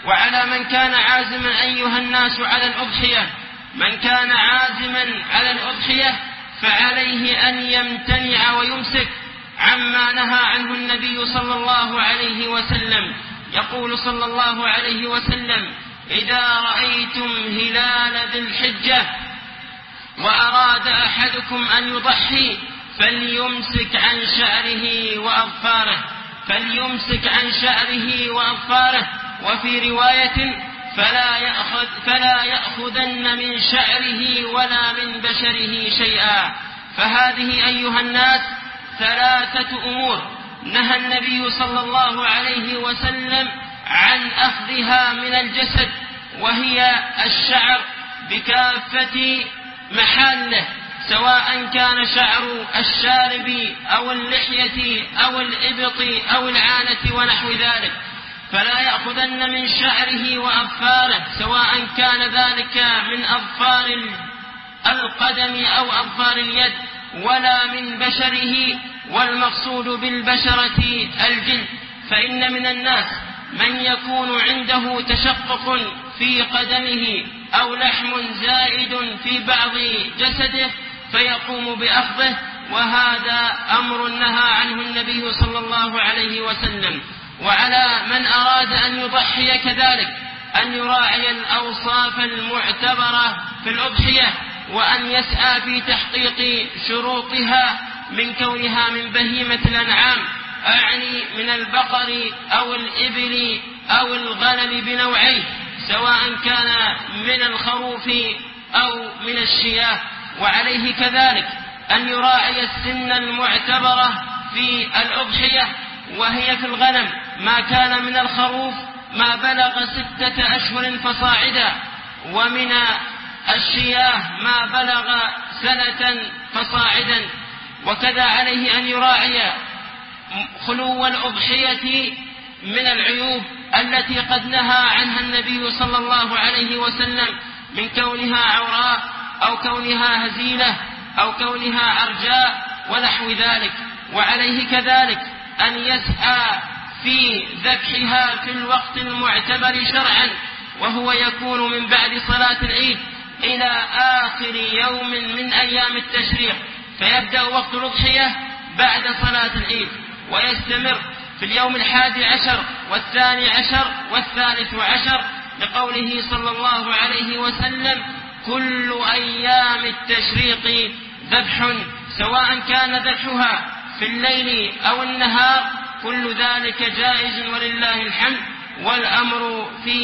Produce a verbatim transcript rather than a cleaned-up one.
وعلى من كان عازما أيها الناس على الأضحية من كان عازما على الأضحية فعليه أن يمتنع ويمسك عما نهى عنه النبي صلى الله عليه وسلم. يقول صلى الله عليه وسلم: إذا رأيتم هلال ذي الحجة وأراد أحدكم أن يضحي فليمسك عن شعره وأظفاره فليمسك عن شعره وأظفاره وفي رواية: فلا يأخذ فلا يأخذن من شعره ولا من بشره شيئا. فهذه أيها الناس ثلاثة أمور نهى النبي صلى الله عليه وسلم عن أخذها من الجسد، وهي الشعر بكافة محله، سواء كان شعر الشارب أو اللحية أو الإبط أو العانة ونحو ذلك. فلا يأخذن من شعره وأظفاره، سواء كان ذلك من أظفار القدم أو أظفار اليد، ولا من بشره، والمقصود بالبشرة الجلد. فإن من الناس من يكون عنده تشقق في قدمه أو لحم زائد في بعض جسده فيقوم بأخذه، وهذا أمر نهى عنه النبي صلى الله عليه وسلم. وعلى من أراد أن يضحي كذلك أن يراعي الأوصاف المعتبرة في الأضحية، وأن يسعى في تحقيق شروطها من كونها من بهيمة الأنعام، أعني من البقر أو الإبل أو الغنم بنوعيه، سواء كان من الخروف أو من الشياه. وعليه كذلك أن يراعي السن المعتبرة في الأضحية، وهي في الغنم ما كان من الخروف ما بلغ ستة أشهر فصاعدا، ومن الشياه ما بلغ سنة فصاعدا. وكذا عليه أن يراعي خلو الأضحية من العيوب التي قد نهى عنها النبي صلى الله عليه وسلم، من كونها عوراء أو كونها هزيلة أو كونها عرجاء ونحو ذلك. وعليه كذلك أن يسعى في ذبحها في الوقت المعتبر شرعا، وهو يكون من بعد صلاة العيد إلى آخر يوم من أيام التشريق، فيبدأ وقت الأضحية بعد صلاة العيد ويستمر في اليوم الحادي عشر والثاني عشر والثالث عشر، لقوله صلى الله عليه وسلم: كل أيام التشريق ذبح، سواء كان ذبحها في الليل أو النهار، كل ذلك جائز ولله الحمد، والأمر في